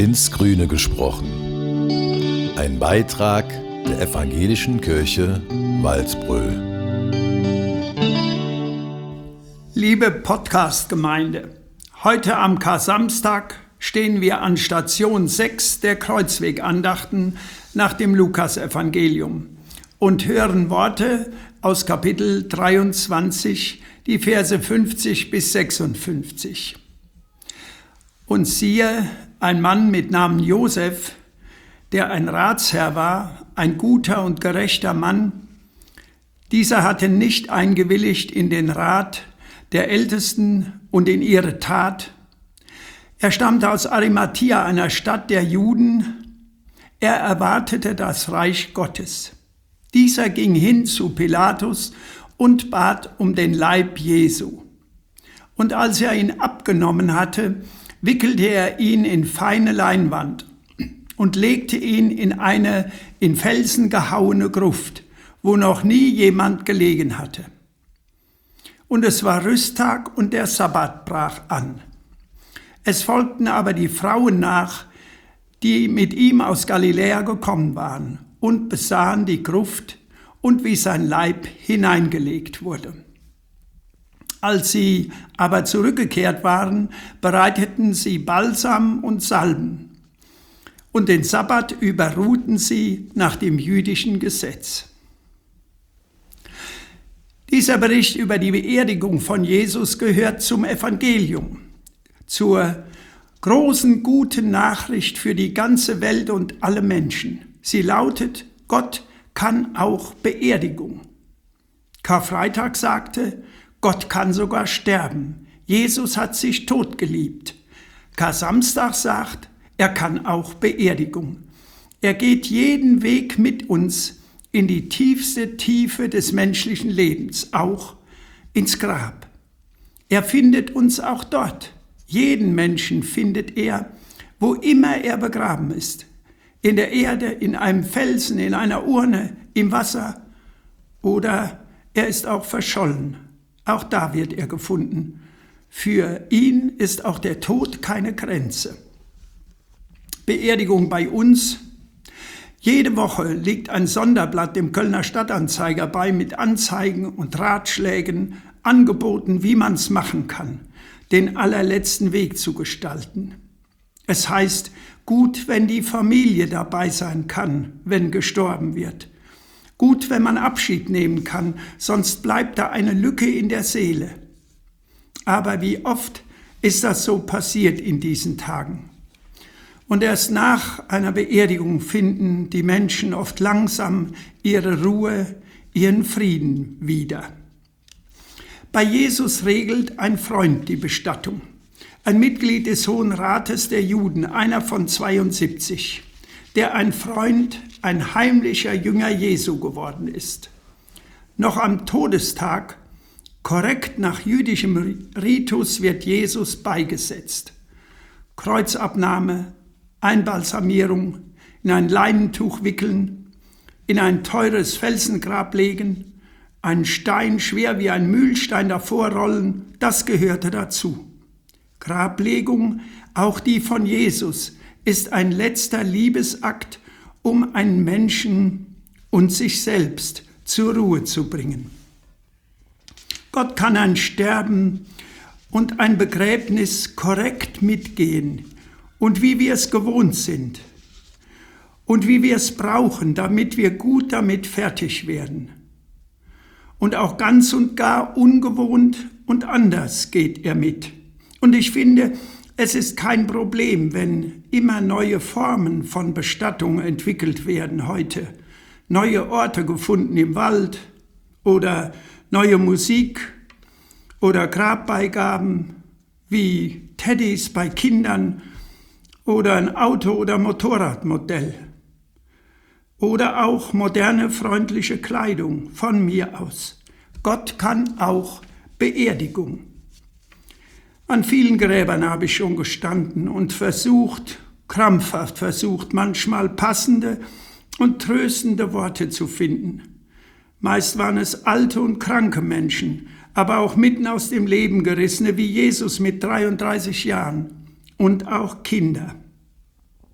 ins Grüne gesprochen. Ein Beitrag der Evangelischen Kirche Waldbröl. Liebe Podcast-Gemeinde, heute am Kar-Samstag stehen wir an Station 6 der Kreuzwegandachten nach dem Lukas-Evangelium und hören Worte aus Kapitel 23, die Verse 50 bis 56. Und siehe, ein Mann mit Namen Josef, der ein Ratsherr war, ein guter und gerechter Mann, dieser hatte nicht eingewilligt in den Rat der Ältesten und in ihre Tat. Er stammte aus Arimathäa, einer Stadt der Juden. Er erwartete das Reich Gottes. Dieser ging hin zu Pilatus und bat um den Leib Jesu. Und als er ihn abgenommen hatte, wickelte er ihn in feine Leinwand und legte ihn in eine in Felsen gehauene Gruft, wo noch nie jemand gelegen hatte. Und es war Rüsttag und der Sabbat brach an. Es folgten aber die Frauen nach, die mit ihm aus Galiläa gekommen waren, und besahen die Gruft und wie sein Leib hineingelegt wurde. Als sie aber zurückgekehrt waren, bereiteten sie Balsam und Salben. Und den Sabbat überruhten sie nach dem jüdischen Gesetz. Dieser Bericht über die Beerdigung von Jesus gehört zum Evangelium, zur großen guten Nachricht für die ganze Welt und alle Menschen. Sie lautet: Gott kann auch Beerdigung. Karfreitag sagte: Gott kann sogar sterben. Jesus hat sich totgeliebt. Kar-Samstag sagt: er kann auch Beerdigung. Er geht jeden Weg mit uns in die tiefste Tiefe des menschlichen Lebens, auch ins Grab. Er findet uns auch dort. Jeden Menschen findet er, wo immer er begraben ist. In der Erde, in einem Felsen, in einer Urne, im Wasser. Oder er ist auch verschollen. Auch da wird er gefunden. Für ihn ist auch der Tod keine Grenze. Beerdigung bei uns. Jede Woche liegt ein Sonderblatt dem Kölner Stadtanzeiger bei mit Anzeigen und Ratschlägen, Angeboten, wie man es machen kann, den allerletzten Weg zu gestalten. Es heißt, gut, wenn die Familie dabei sein kann, wenn gestorben wird. Gut, wenn man Abschied nehmen kann, sonst bleibt da eine Lücke in der Seele. Aber wie oft ist das so passiert in diesen Tagen? Und erst nach einer Beerdigung finden die Menschen oft langsam ihre Ruhe, ihren Frieden wieder. Bei Jesus regelt ein Freund die Bestattung, ein Mitglied des Hohen Rates der Juden, einer von 72, der ein Freund, ein heimlicher Jünger Jesu geworden ist. Noch am Todestag, korrekt nach jüdischem Ritus, wird Jesus beigesetzt. Kreuzabnahme, Einbalsamierung, in ein Leinentuch wickeln, in ein teures Felsengrab legen, einen Stein schwer wie ein Mühlstein davor rollen, das gehörte dazu. Grablegung, auch die von Jesus, ist ein letzter Liebesakt, um einen Menschen und sich selbst zur Ruhe zu bringen. Gott kann ein Sterben und ein Begräbnis korrekt mitgehen und wie wir es gewohnt sind und wie wir es brauchen, damit wir gut damit fertig werden. Und auch ganz und gar ungewohnt und anders geht er mit. Und ich finde, es ist kein Problem, wenn immer neue Formen von Bestattung entwickelt werden heute. Neue Orte gefunden im Wald oder neue Musik oder Grabbeigaben wie Teddys bei Kindern oder ein Auto- oder Motorradmodell. Oder auch moderne, freundliche Kleidung von mir aus. Gott kann auch Beerdigung. An vielen Gräbern habe ich schon gestanden und krampfhaft versucht, manchmal passende und tröstende Worte zu finden. Meist waren es alte und kranke Menschen, aber auch mitten aus dem Leben gerissene, wie Jesus mit 33 Jahren, und auch Kinder.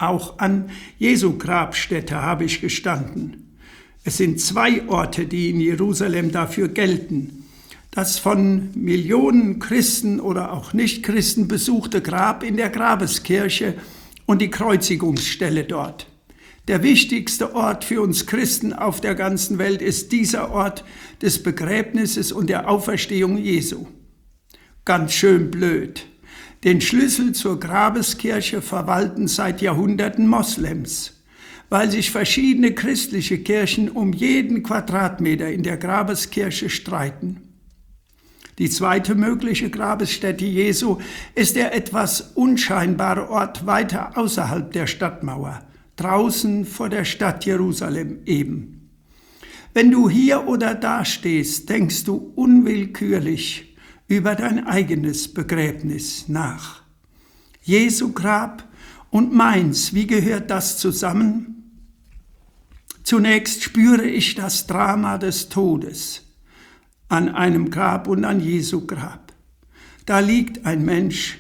Auch an Jesu Grabstätte habe ich gestanden. Es sind 2 Orte, die in Jerusalem dafür gelten. Das von Millionen Christen oder auch Nichtchristen besuchte Grab in der Grabeskirche und die Kreuzigungsstelle dort. Der wichtigste Ort für uns Christen auf der ganzen Welt ist dieser Ort des Begräbnisses und der Auferstehung Jesu. Ganz schön blöd. Den Schlüssel zur Grabeskirche verwalten seit Jahrhunderten Moslems, weil sich verschiedene christliche Kirchen um jeden Quadratmeter in der Grabeskirche streiten. Die zweite mögliche Grabesstätte Jesu ist der etwas unscheinbare Ort weiter außerhalb der Stadtmauer, draußen vor der Stadt Jerusalem eben. Wenn du hier oder da stehst, denkst du unwillkürlich über dein eigenes Begräbnis nach. Jesu Grab und meins, wie gehört das zusammen? Zunächst spüre ich das Drama des Todes an einem Grab und an Jesu Grab. Da liegt ein Mensch,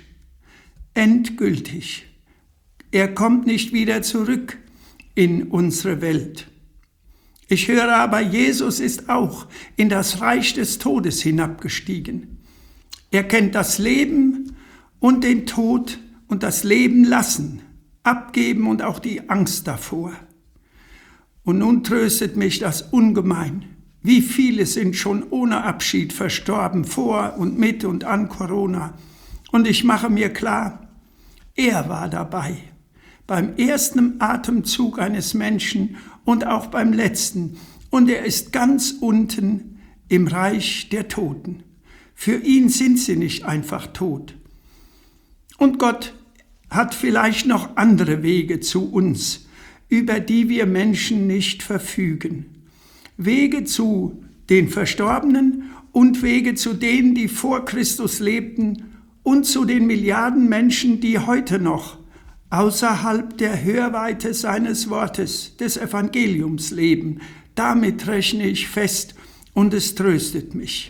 endgültig. Er kommt nicht wieder zurück in unsere Welt. Ich höre aber, Jesus ist auch in das Reich des Todes hinabgestiegen. Er kennt das Leben und den Tod und das Leben lassen, abgeben und auch die Angst davor. Und nun tröstet mich das ungemein. Wie viele sind schon ohne Abschied verstorben, vor und mit und an Corona. Und ich mache mir klar, er war dabei. Beim ersten Atemzug eines Menschen und auch beim letzten. Und er ist ganz unten im Reich der Toten. Für ihn sind sie nicht einfach tot. Und Gott hat vielleicht noch andere Wege zu uns, über die wir Menschen nicht verfügen. Wege zu den Verstorbenen und Wege zu denen, die vor Christus lebten und zu den Milliarden Menschen, die heute noch außerhalb der Hörweite seines Wortes, des Evangeliums leben. Damit rechne ich fest und es tröstet mich.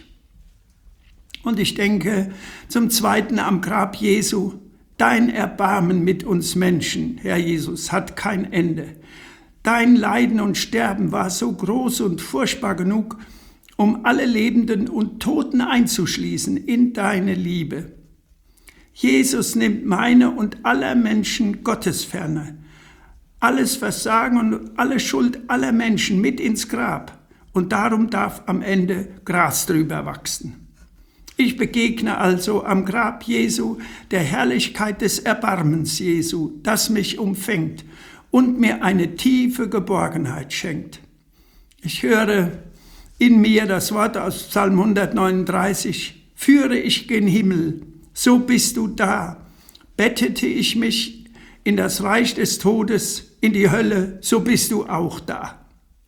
Und ich denke zum Zweiten am Grab Jesu, dein Erbarmen mit uns Menschen, Herr Jesus, hat kein Ende. Dein Leiden und Sterben war so groß und furchtbar genug, um alle Lebenden und Toten einzuschließen in deine Liebe. Jesus nimmt meine und aller Menschen Gottesferne, alles Versagen und alle Schuld aller Menschen mit ins Grab. Und darum darf am Ende Gras drüber wachsen. Ich begegne also am Grab Jesu der Herrlichkeit des Erbarmens Jesu, das mich umfängt und mir eine tiefe Geborgenheit schenkt. Ich höre in mir das Wort aus Psalm 139, führe ich gen Himmel, so bist du da. Bettete ich mich in das Reich des Todes, in die Hölle, so bist du auch da.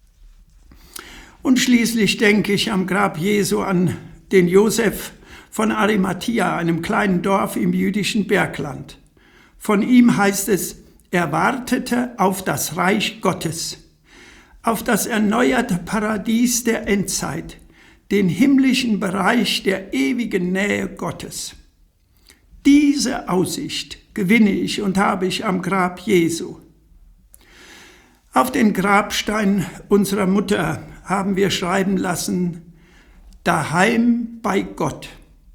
Und schließlich denke ich am Grab Jesu an den Josef von Arimathia, einem kleinen Dorf im jüdischen Bergland. Von ihm heißt es, er wartete auf das Reich Gottes, auf das erneuerte Paradies der Endzeit, den himmlischen Bereich der ewigen Nähe Gottes. Diese Aussicht gewinne ich und habe ich am Grab Jesu. Auf den Grabstein unserer Mutter haben wir schreiben lassen, daheim bei Gott.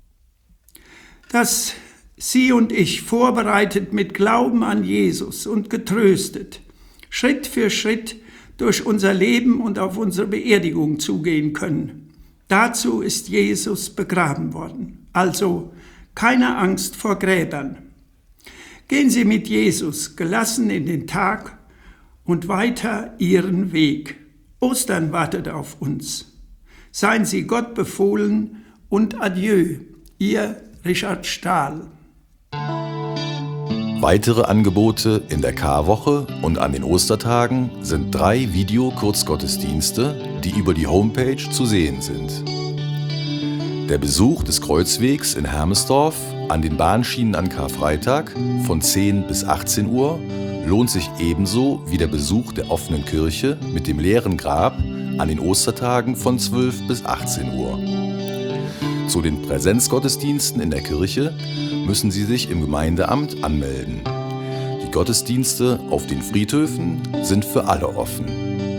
Dass sie und ich, vorbereitet mit Glauben an Jesus und getröstet, Schritt für Schritt durch unser Leben und auf unsere Beerdigung zugehen können. Dazu ist Jesus begraben worden. Also keine Angst vor Gräbern. Gehen Sie mit Jesus gelassen in den Tag und weiter Ihren Weg. Ostern wartet auf uns. Seien Sie Gott befohlen und adieu, Ihr Richard Stahl. Weitere Angebote in der Karwoche und an den Ostertagen sind 3 Video-Kurzgottesdienste, die über die Homepage zu sehen sind. Der Besuch des Kreuzwegs in Hermesdorf an den Bahnschienen an Karfreitag von 10 bis 18 Uhr lohnt sich ebenso wie der Besuch der offenen Kirche mit dem leeren Grab an den Ostertagen von 12 bis 18 Uhr. Zu den Präsenzgottesdiensten in der Kirche müssen Sie sich im Gemeindeamt anmelden. Die Die Gottesdienste auf den Friedhöfen sind für alle offen.